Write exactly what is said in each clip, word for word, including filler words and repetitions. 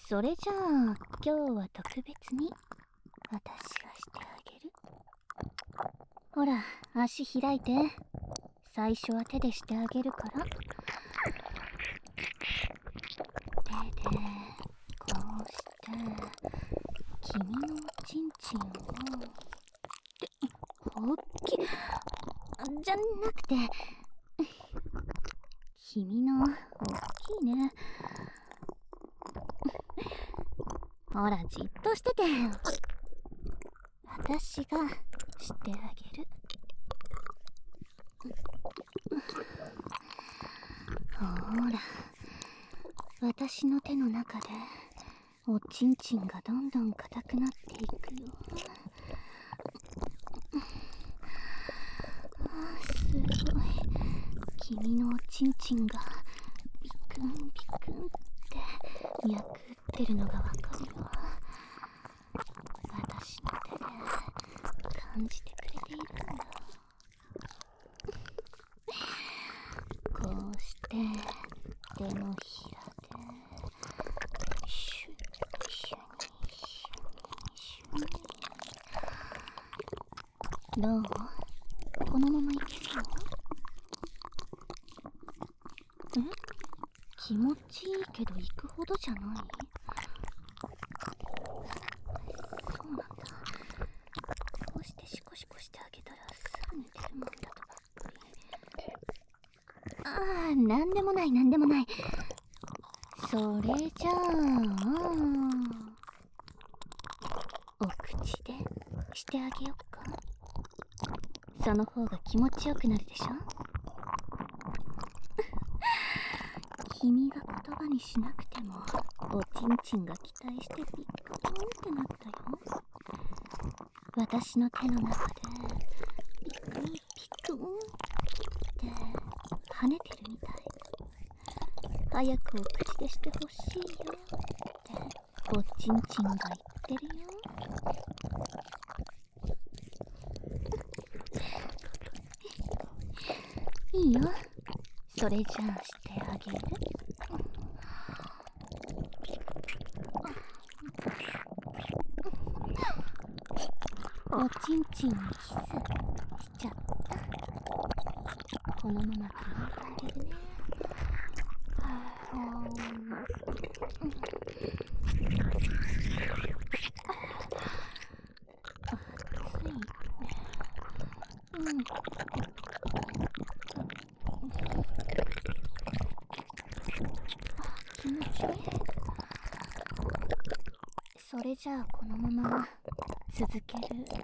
それじゃあ今日は特別に私がしてあげる。ほら、足開いて。最初は手でしてあげるから。手でこうして君のおちんちんをってほっきじゃなくて君のおっきいね。ほら、じっとしてて。私がしてあげる。ほら、私の手の中でおちんちんがどんどん硬くなっていくよ。すごい。君のおちんちんがビクンビクンって脈打ってるのがわかるよ。私の手で感じてくれているんだ。こうして手のひらでシュッシュニシュニシュニ。どう？このままいけそう？え？気持ちいいけど行くほどじゃない？そうなんだ。こうしてシコシコしてあげたらすぐに出るもんだとばっかり。ああ、なんでもないなんでもない。それじゃあお口でしてあげよっか。その方が気持ちよくなるでしょ。君が言葉にしなくてもおちんちんが期待してピックンってなったよ。私の手の中でピックンピックンって跳ねてるみたい。早くお口でしてほしいよっておちんちんが言ってるよ。いいよ。それじゃあしてあげる。おちんちんにキスしちゃった。このまま拭いてあげるね。暑いね。うん。気持ちいい。それじゃあこのまま続けるね。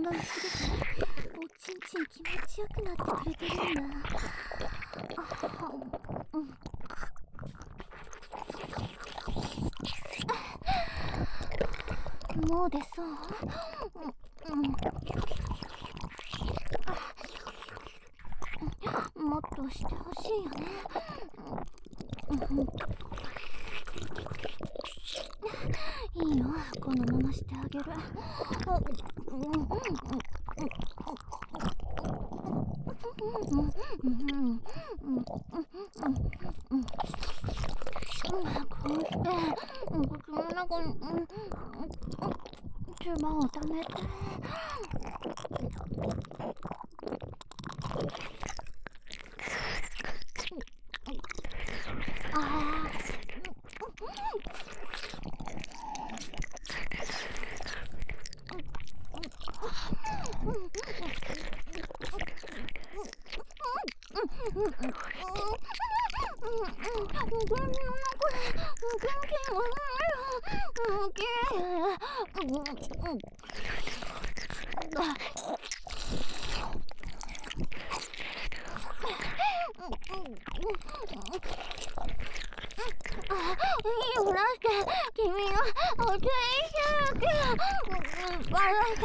どんするとおちんちん気持ちよくなってくれてるんだ。あうんもう出そう。うん、うん、もっとしてほしいよね。うん、いいよ、このまましてあげる。うんうんうんうんこうして口の中に唾を溜めてああいいよ、出して君のお注意しゃくバラさ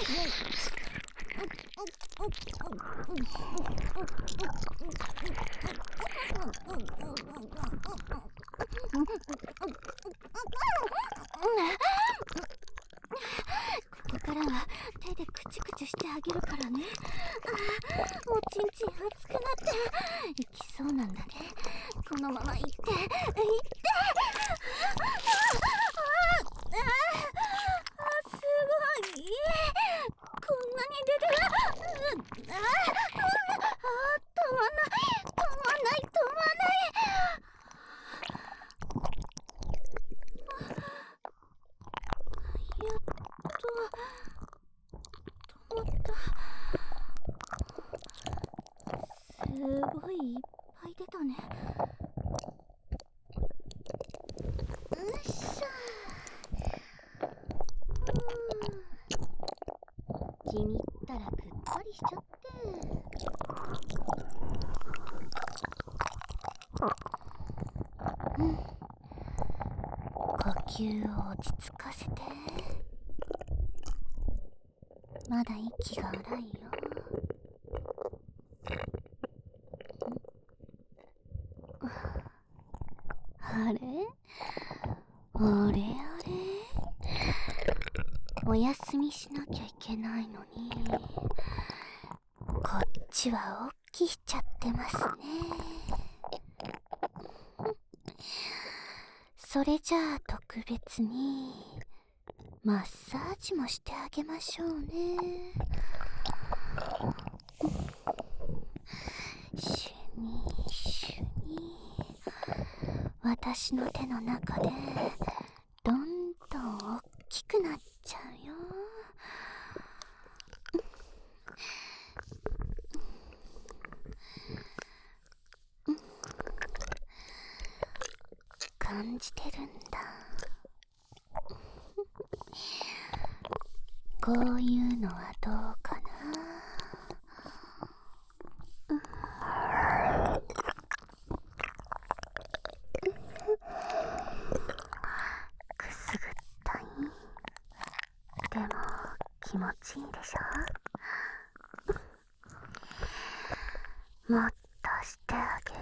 ここからは手でクチクチしてあげるからね。あーおちんちん熱くなっていきそうなんだね。このまま行って行ってあすごいこんなに出てるああ止まんない止まんない止まんないやっと止まったすごいいっぱい出たね。よいしょ気に入ったらくっかりしちゃってうん呼吸を落ち着かせてまだ息が荒いよ。あれあれあれお休みしなきゃいけないのにこっちはおっきしちゃってますね。それじゃあ特別にマッサージもしてあげましょうね。シュニーシュニー私の手の中でどんどん大きくなっちゃうよ。感じてるんだ。こういうのはどうかな。くすぐったい。でも気持ちいいでしょ。もっとしてあげる。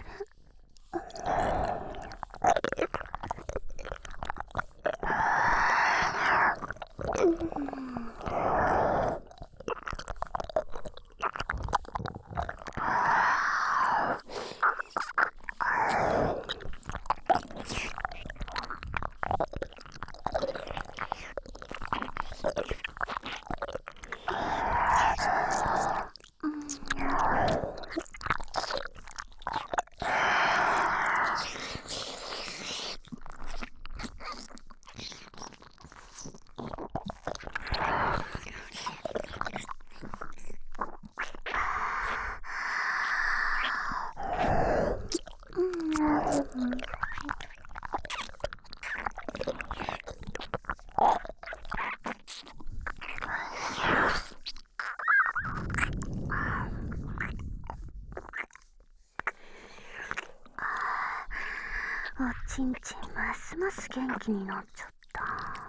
おちんちんますます元気になっちゃった。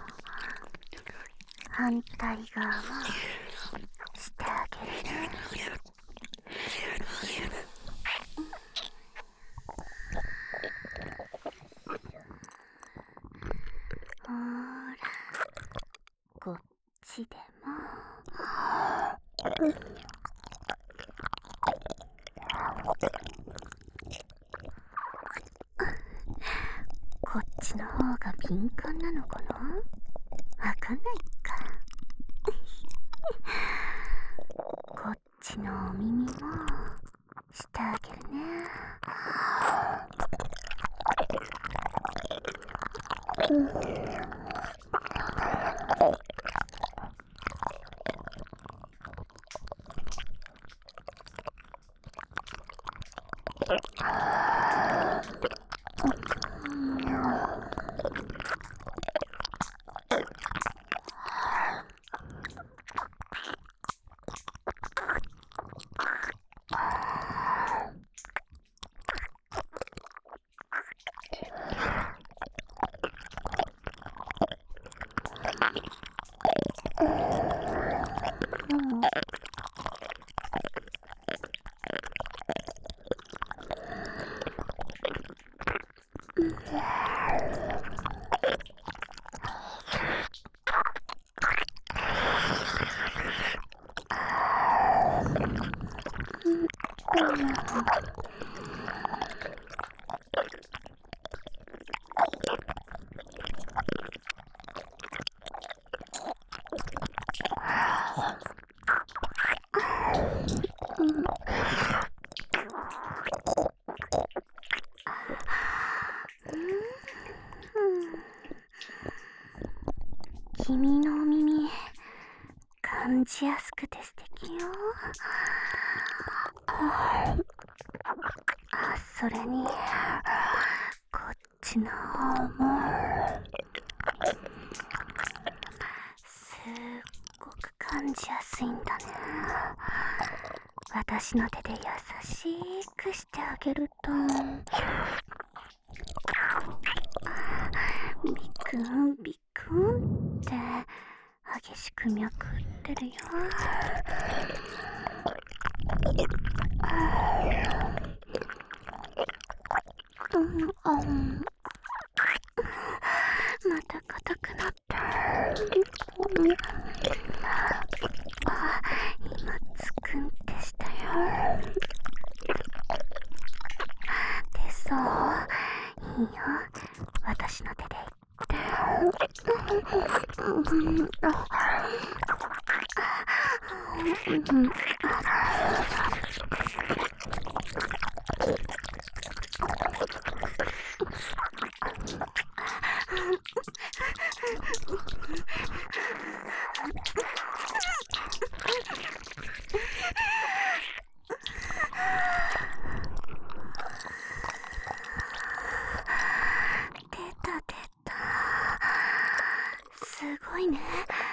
反対側もしてあげるね。ほーら、こっちでも。こっちの方が敏感なのかな？わかんないか。こっちのお耳もしてあげるね。君のお耳感じやすくて素敵よ。あ、それにこっちの方もすっごく感じやすいんだね。私の手で優しくしてあげるとビクンビクンって激しく脈打ってるよ。うん、うん、また硬くなった。あ、今つくんってしたよ。で、そういいよ、私の手で言って。出た出た。すごいね。